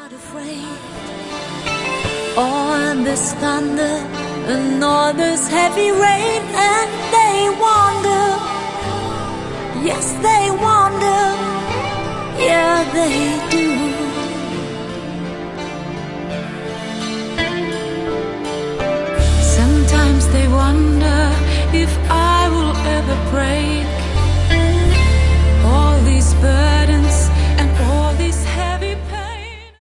not afraid. Or this thunder and all this heavy rain, and they wonder, yes they wonder, yeah they do. Sometimes they wonder if I will ever pray